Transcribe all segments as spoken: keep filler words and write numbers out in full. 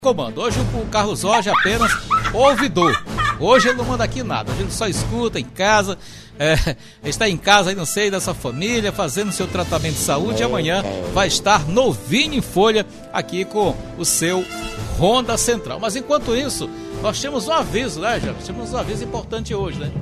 Comando. Hoje o Carlos Jorge é apenas ouvidor. Hoje ele não manda aqui nada, a gente só escuta em casa, é, está em casa aí, não sei, dessa família, fazendo seu tratamento de saúde, e amanhã vai estar novinho em folha aqui com o seu Ronda Central. Mas enquanto isso, nós temos um aviso, né, já? Temos um aviso importante hoje, né?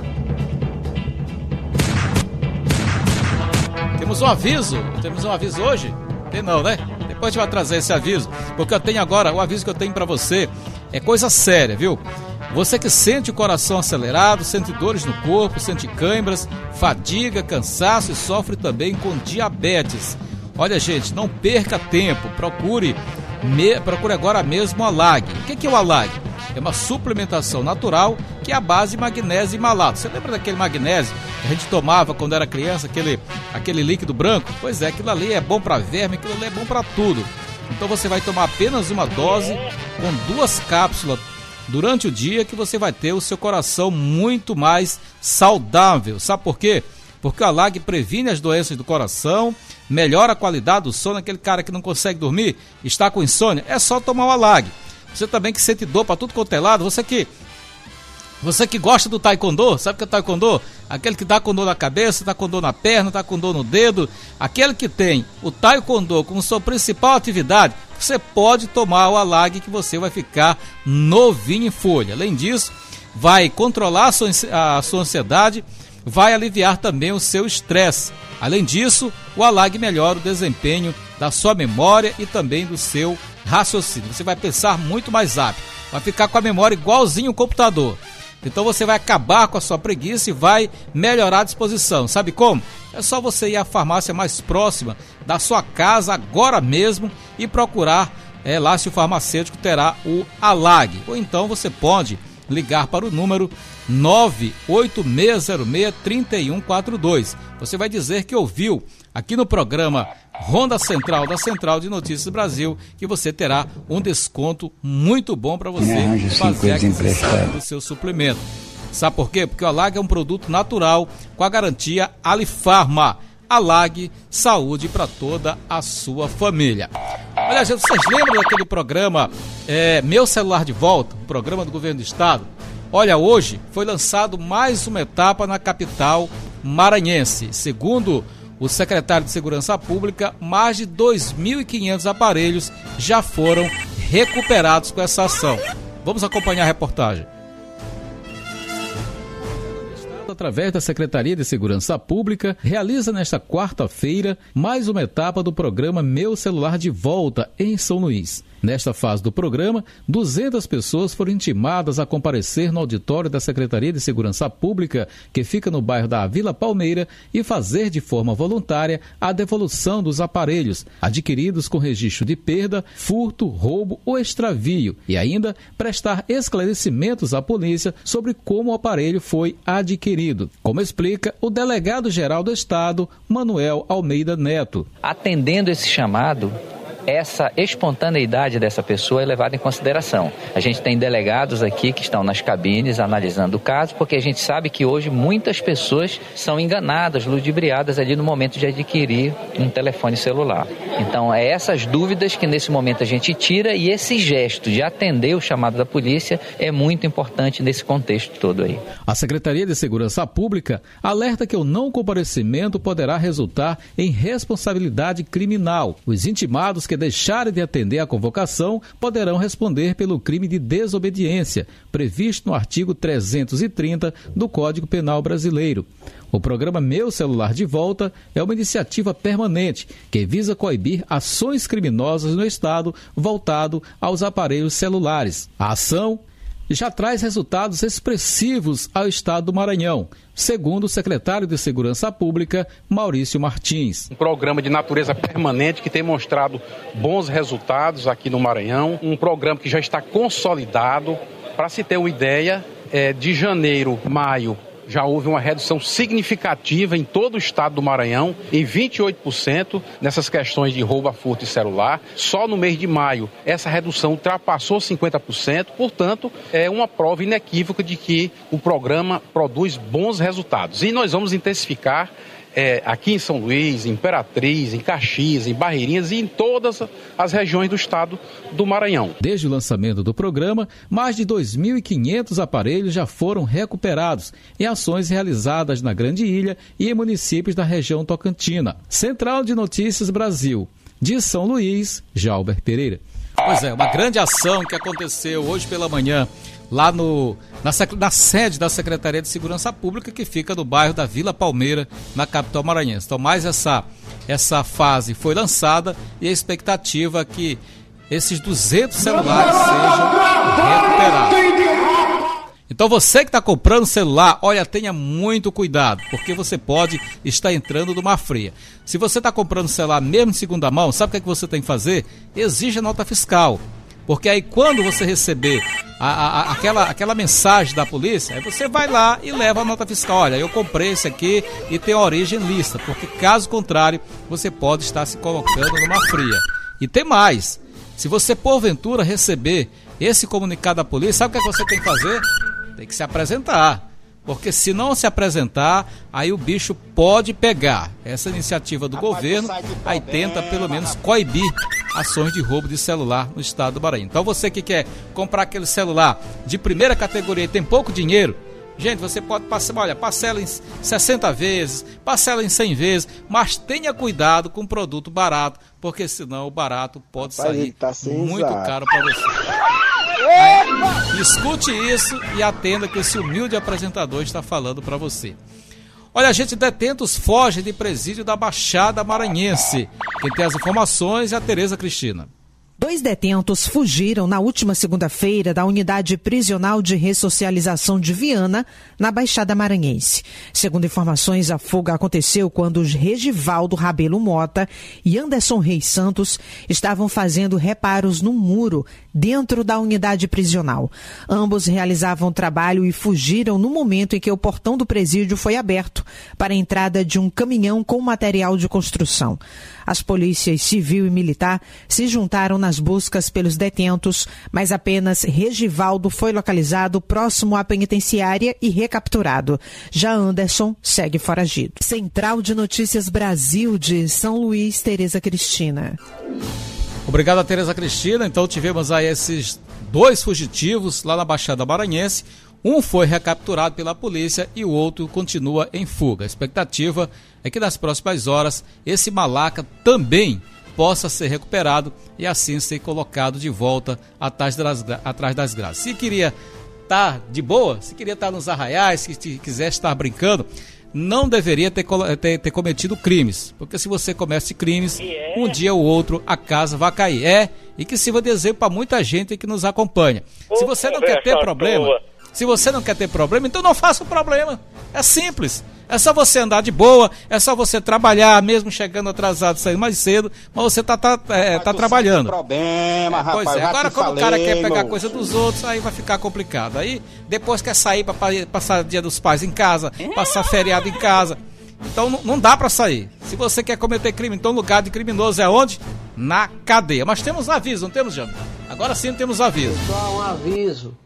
Temos um aviso, temos um aviso hoje? Tem não, né? Depois a gente vai trazer esse aviso, porque eu tenho agora, o aviso que eu tenho pra você é coisa séria, viu? Você que sente o coração acelerado, sente dores no corpo, sente câimbras, fadiga, cansaço e sofre também com diabetes. Olha, gente, não perca tempo, procure, me, procure agora mesmo o Alag. O que é o Alag? É uma suplementação natural que é a base de magnésio e malato. Você lembra daquele magnésio que a gente tomava quando era criança, aquele, aquele líquido branco? Pois é, aquilo ali é bom para verme, aquilo ali é bom para tudo. Então você vai tomar apenas uma dose com duas cápsulas durante o dia, que você vai ter o seu coração muito mais saudável. Sabe por quê? Porque o Alag previne as doenças do coração, melhora a qualidade do sono. Aquele cara que não consegue dormir, está com insônia, é só tomar o Alag. Você também que sente dor para tudo quanto é lado, você que, você que gosta do taekwondo, sabe o que é taekwondo? Aquele que dá com dor na cabeça, dá com dor na perna, dá com dor no dedo, aquele que tem o taekwondo como sua principal atividade, você pode tomar o Alag, que você vai ficar novinho em folha. Além disso, vai controlar a sua, a sua ansiedade, vai aliviar também o seu estresse. Além disso, o Alag melhora o desempenho da sua memória e também do seu raciocínio. Você vai pensar muito mais rápido, vai ficar com a memória igualzinho o computador. Então você vai acabar com a sua preguiça e vai melhorar a disposição. Sabe como? É só você ir à farmácia mais próxima da sua casa agora mesmo e procurar é, lá se o farmacêutico terá o Alag. Ou então você pode ligar para o número nove oito seis zero seis, três um quatro dois. Você vai dizer que ouviu aqui no programa Ronda Central da Central de Notícias Brasil, que você terá um desconto muito bom para você fazer a aquisição do seu suplemento. Sabe por quê? Porque o Alag é um produto natural com a garantia Alifarma. Alag, saúde para toda a sua família. Olha, gente, vocês lembram daquele programa é, Meu Celular de Volta, um programa do governo do estado? Olha, hoje foi lançado mais uma etapa na capital maranhense. Segundo o secretário de Segurança Pública, mais de dois mil e quinhentos aparelhos já foram recuperados com essa ação. Vamos acompanhar a reportagem. Através da Secretaria de Segurança Pública, realiza nesta quarta-feira mais uma etapa do programa Meu Celular de Volta em São Luís. Nesta fase do programa, duzentas pessoas foram intimadas a comparecer no auditório da Secretaria de Segurança Pública, que fica no bairro da Vila Palmeira, e fazer de forma voluntária a devolução dos aparelhos adquiridos com registro de perda, furto, roubo ou extravio, e ainda prestar esclarecimentos à polícia sobre como o aparelho foi adquirido, como explica o delegado-geral do Estado, Manuel Almeida Neto. Atendendo esse chamado, essa espontaneidade dessa pessoa é levada em consideração. A gente tem delegados aqui que estão nas cabines analisando o caso, porque a gente sabe que hoje muitas pessoas são enganadas, ludibriadas ali no momento de adquirir um telefone celular. Então, é essas dúvidas que nesse momento a gente tira, e esse gesto de atender o chamado da polícia é muito importante nesse contexto todo aí. A Secretaria de Segurança Pública alerta que o não comparecimento poderá resultar em responsabilidade criminal. Os intimados que deixarem de atender a convocação poderão responder pelo crime de desobediência, previsto no artigo trezentos e trinta do Código Penal Brasileiro. O programa Meu Celular de Volta é uma iniciativa permanente que visa coibir ações criminosas no Estado voltado aos aparelhos celulares. A ação já traz resultados expressivos ao Estado do Maranhão, segundo o secretário de Segurança Pública, Maurício Martins. Um programa de natureza permanente que tem mostrado bons resultados aqui no Maranhão, um programa que já está consolidado. Para se ter uma ideia, é, de janeiro, maio, já houve uma redução significativa em todo o estado do Maranhão, em vinte e oito por cento nessas questões de roubo a furto e celular. Só no mês de maio, essa redução ultrapassou cinquenta por cento, portanto, é uma prova inequívoca de que o programa produz bons resultados. E nós vamos intensificar é, aqui em São Luís, em Imperatriz, em Caxias, em Barreirinhas e em todas as regiões do estado do Maranhão. Desde o lançamento do programa, mais de dois mil e quinhentos aparelhos já foram recuperados em ações realizadas na Grande Ilha e em municípios da região tocantina. Central de Notícias Brasil, de São Luís, Jalber Pereira. Pois é, uma grande ação que aconteceu hoje pela manhã lá no, na, na sede da Secretaria de Segurança Pública, que fica no bairro da Vila Palmeira, na capital maranhense. Então, mais essa, essa fase foi lançada e a expectativa é que esses duzentos celulares sejam recuperados. Então, você que está comprando celular, olha, tenha muito cuidado, porque você pode estar entrando numa fria. Se você está comprando celular mesmo em segunda mão, sabe o que é que você tem que fazer? Exija nota fiscal. Porque aí quando você receber a, a, aquela, aquela mensagem da polícia, aí você vai lá e leva a nota fiscal. Olha, eu comprei esse aqui e tem origem lista, porque caso contrário, você pode estar se colocando numa fria. E tem mais, se você porventura receber esse comunicado da polícia, sabe o que, é que você tem que fazer? Tem que se apresentar. Porque se não se apresentar, aí o bicho pode pegar. Essa iniciativa do Rapaz, governo aí tenta pelo menos coibir ações de roubo de celular no estado do Maranhão. Então você que quer comprar aquele celular de primeira categoria e tem pouco dinheiro, gente, você pode passar, olha, parcela em sessenta vezes, parcela em cem vezes, mas tenha cuidado com produto barato, porque senão o barato pode Rapaz, sair tá muito exato. caro para você. Aí, escute isso e atenda que esse humilde apresentador está falando para você. Olha, gente, detentos fogem de presídio da Baixada Maranhense. Quem tem as informações é a Tereza Cristina. Dois detentos fugiram na última segunda-feira da unidade prisional de ressocialização de Viana, na Baixada Maranhense. Segundo informações, a fuga aconteceu quando Regivaldo Rabelo Mota e Anderson Reis Santos estavam fazendo reparos no muro dentro da unidade prisional. Ambos realizavam trabalho e fugiram no momento em que o portão do presídio foi aberto para a entrada de um caminhão com material de construção. As polícias civil e militar se juntaram nas buscas pelos detentos, mas apenas Regivaldo foi localizado próximo à penitenciária e recapturado. Já Anderson segue foragido. Central de Notícias Brasil de São Luís, Tereza Cristina. Obrigado a Tereza Cristina. Então tivemos aí esses dois fugitivos lá na Baixada Maranhense. Um foi recapturado pela polícia e o outro continua em fuga. A expectativa é que nas próximas horas esse malaca também possa ser recuperado e assim ser colocado de volta atrás das, atrás das grades. Se queria estar de boa, se queria estar nos arraiais, se quisesse estar brincando, não deveria ter, ter, ter cometido crimes. Porque se você comete crimes, um dia ou outro a casa vai cair. É, e que sirva de exemplo para muita gente que nos acompanha. Se você não quer ter problema... Se você não quer ter problema, então não faça o problema. É simples. É só você andar de boa, é só você trabalhar, mesmo chegando atrasado, saindo mais cedo, mas você tá, tá, é, tá trabalhando. Problema, é, pois rapaz, é. Agora, quando falei, o cara quer pegar moço. coisa dos outros, aí vai ficar complicado. Aí, depois quer sair para passar dia dos pais em casa, passar feriado em casa. Então, não, não dá para sair. Se você quer cometer crime, então o lugar de criminoso é onde? Na cadeia. Mas temos aviso, não temos, Jânio? Agora sim temos aviso. Só um aviso.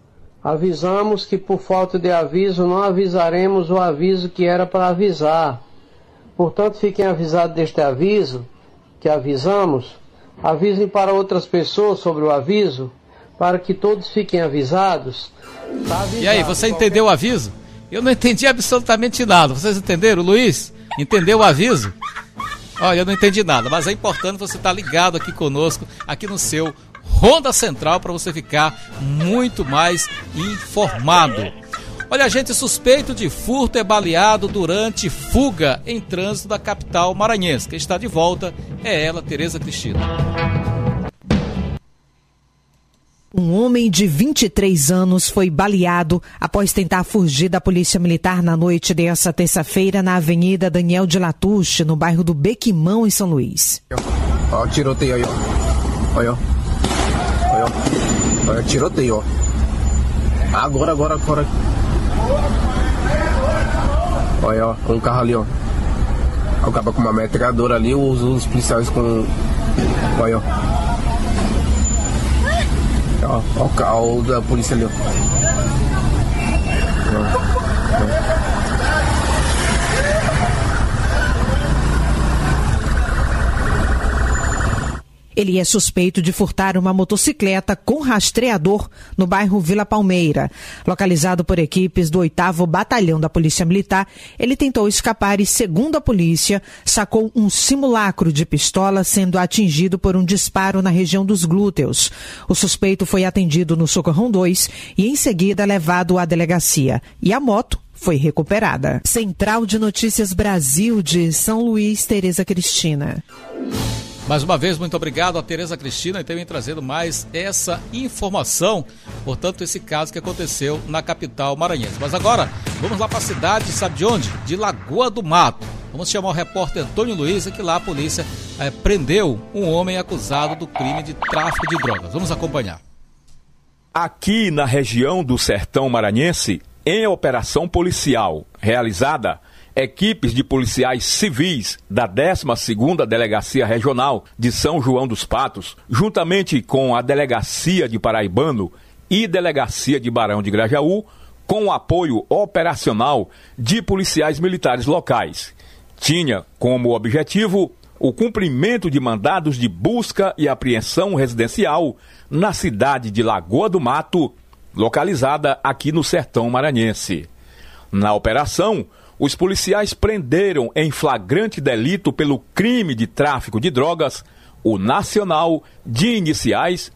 Avisamos que por falta de aviso não avisaremos o aviso que era para avisar. Portanto, fiquem avisados deste aviso que avisamos. Avisem para outras pessoas sobre o aviso, para que todos fiquem avisados. Tá avisado. E aí, você entendeu o aviso? Eu não entendi absolutamente nada. Vocês entenderam, Luiz? Entendeu o aviso? Olha, eu não entendi nada, mas é importante você estar ligado aqui conosco, aqui no seu Ronda Central, para você ficar muito mais informado. Olha, gente, suspeito de furto é baleado durante fuga em trânsito da capital maranhense. Quem está de volta é ela, Tereza Cristina. Um homem de vinte e três anos foi baleado após tentar fugir da polícia militar na noite dessa terça-feira na Avenida Daniel de Latouche, no bairro do Bequimão, em São Luís. Ó, tiroteio aí, ó. Olha, ó. Olha, ó. Olha, tiroteio, ó. Agora, agora, agora. Olha, ó. Um carro ali, ó. Acaba com uma metralhadora ali, os, os policiais com... Olha, ó. Ó, ó o carro da polícia ali, ó. Ó, ó. Ele é suspeito de furtar uma motocicleta com rastreador no bairro Vila Palmeira. Localizado por equipes do oitavo Batalhão da Polícia Militar, ele tentou escapar e, segundo a polícia, sacou um simulacro de pistola, sendo atingido por um disparo na região dos glúteos. O suspeito foi atendido no Socorrão dois e, em seguida, levado à delegacia. E a moto foi recuperada. Central de Notícias Brasil de São Luís, Tereza Cristina. Mais uma vez, muito obrigado a Tereza Cristina e também trazendo mais essa informação, portanto, esse caso que aconteceu na capital maranhense. Mas agora, vamos lá para a cidade, sabe de onde? De Lagoa do Mato. Vamos chamar o repórter Antônio Luiz, que lá a polícia eh, prendeu um homem acusado do crime de tráfico de drogas. Vamos acompanhar. Aqui na região do Sertão Maranhense, em operação policial realizada, equipes de policiais civis da décima segunda Delegacia Regional de São João dos Patos, juntamente com a Delegacia de Paraibano e Delegacia de Barão de Grajaú, com o apoio operacional de policiais militares locais. Tinha como objetivo o cumprimento de mandados de busca e apreensão residencial na cidade de Lagoa do Mato, localizada aqui no Sertão Maranhense. Na operação, os policiais prenderam em flagrante delito pelo crime de tráfico de drogas o nacional de iniciais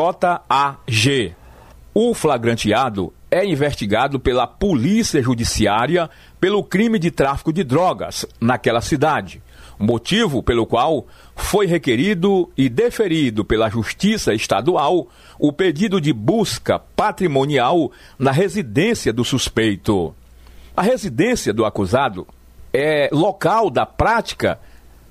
J A G. O flagranteado é investigado pela Polícia Judiciária pelo crime de tráfico de drogas naquela cidade, motivo pelo qual foi requerido e deferido pela Justiça Estadual o pedido de busca patrimonial na residência do suspeito. A residência do acusado é local da prática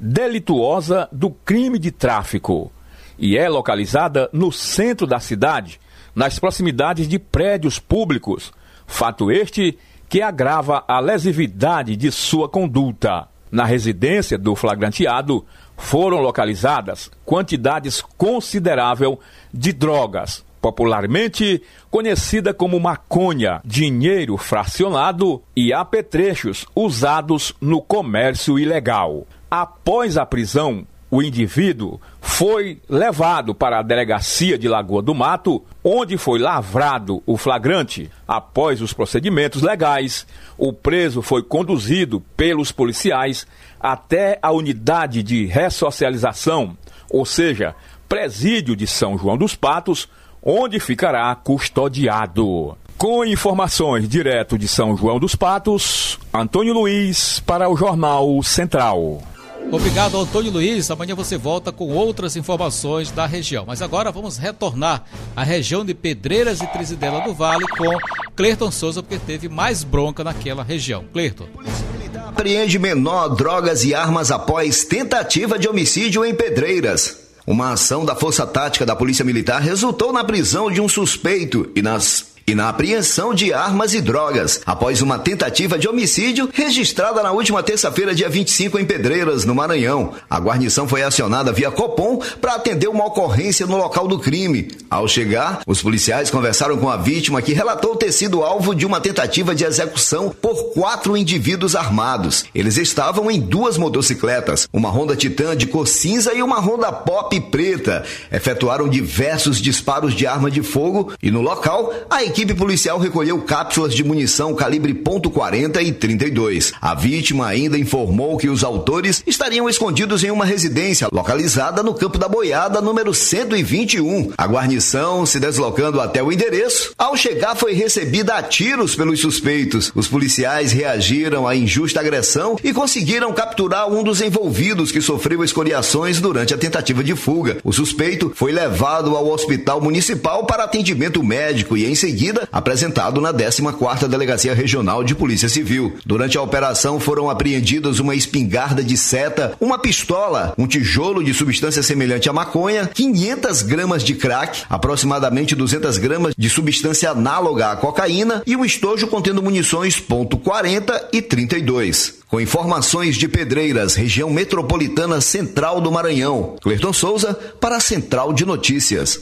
delituosa do crime de tráfico e é localizada no centro da cidade, nas proximidades de prédios públicos, fato este que agrava a lesividade de sua conduta. Na residência do flagranteado foram localizadas quantidades consideráveis de drogas, popularmente conhecida como maconha, dinheiro fracionado e apetrechos usados no comércio ilegal. Após a prisão, o indivíduo foi levado para a delegacia de Lagoa do Mato, onde foi lavrado o flagrante. Após os procedimentos legais, o preso foi conduzido pelos policiais até a unidade de ressocialização, ou seja, presídio de São João dos Patos, onde ficará custodiado. Com informações direto de São João dos Patos, Antônio Luiz para o Jornal Central. Obrigado, Antônio Luiz. Amanhã você volta com outras informações da região. Mas agora vamos retornar à região de Pedreiras e Trizidela do Vale com Clerton Souza, porque teve mais bronca naquela região. Clerton. Apreende menor, drogas e armas após tentativa de homicídio em Pedreiras. Uma ação da Força Tática da Polícia Militar resultou na prisão de um suspeito e nas... e na apreensão de armas e drogas, após uma tentativa de homicídio registrada na última terça-feira, dia vinte e cinco, em Pedreiras, no Maranhão. A guarnição foi acionada via Copom para atender uma ocorrência no local do crime. Ao chegar, os policiais conversaram com a vítima, que relatou ter sido alvo de uma tentativa de execução por quatro indivíduos armados. Eles estavam em duas motocicletas, uma Honda Titan de cor cinza e uma Honda Pop preta. Efetuaram diversos disparos de arma de fogo e, no local, a equipe A equipe policial recolheu cápsulas de munição calibre ponto quarenta e trinta e dois. A vítima ainda informou que os autores estariam escondidos em uma residência localizada no Campo da Boiada, número cento e vinte e um. A guarnição, se deslocando até o endereço, ao chegar foi recebida a tiros pelos suspeitos. Os policiais reagiram à injusta agressão e conseguiram capturar um dos envolvidos, que sofreu escoriações durante a tentativa de fuga. O suspeito foi levado ao Hospital Municipal para atendimento médico e, em seguida, apresentado na décima quarta Delegacia Regional de Polícia Civil. Durante a operação foram apreendidos uma espingarda de seta, uma pistola, um tijolo de substância semelhante à maconha, quinhentas gramas de crack, aproximadamente duzentas gramas de substância análoga à cocaína e um estojo contendo munições ponto quarenta e trinta e dois. Com informações de Pedreiras, região metropolitana central do Maranhão, Clerton Souza para a Central de Notícias.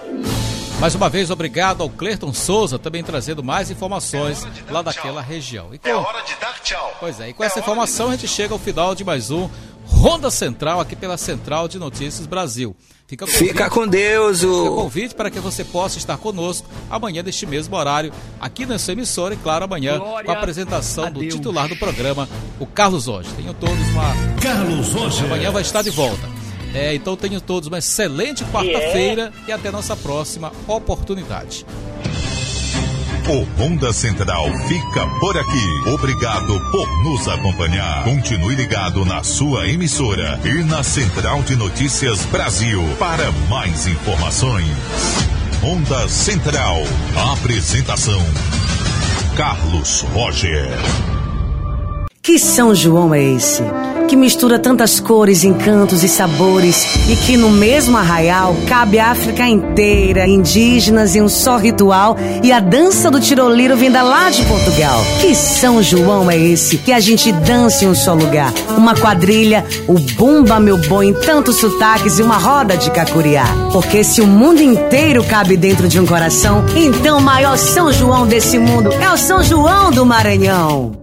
Mais uma vez, obrigado ao Clerton Souza, também trazendo mais informações lá daquela região. E com... É hora de dar tchau. Pois é, e com essa informação a gente chega ao final de mais um Ronda Central, aqui pela Central de Notícias Brasil. Fica, Fica com Deus. O... Fica convite para que você possa estar conosco amanhã neste mesmo horário, aqui nessa emissora, e claro, amanhã Glória com a apresentação a do Deus. Titular do programa, o Carlos Rocha. Tenham todos uma... Carlos Rocha. Amanhã vai estar de volta. É, então tenham todos uma excelente quarta-feira yeah. e até nossa próxima oportunidade. O Ronda Central fica por aqui. Obrigado por nos acompanhar. Continue ligado na sua emissora e na Central de Notícias Brasil para mais informações. Ronda Central. Apresentação: Carlos Roger. Que São João é esse? Que mistura tantas cores, encantos e sabores, e que no mesmo arraial cabe a África inteira, indígenas em um só ritual, e a dança do tiroliro vinda lá de Portugal. Que São João é esse? Que a gente dança em um só lugar. Uma quadrilha, o bumba meu boi em tantos sotaques e uma roda de cacuriá. Porque se o mundo inteiro cabe dentro de um coração, então o maior São João desse mundo é o São João do Maranhão.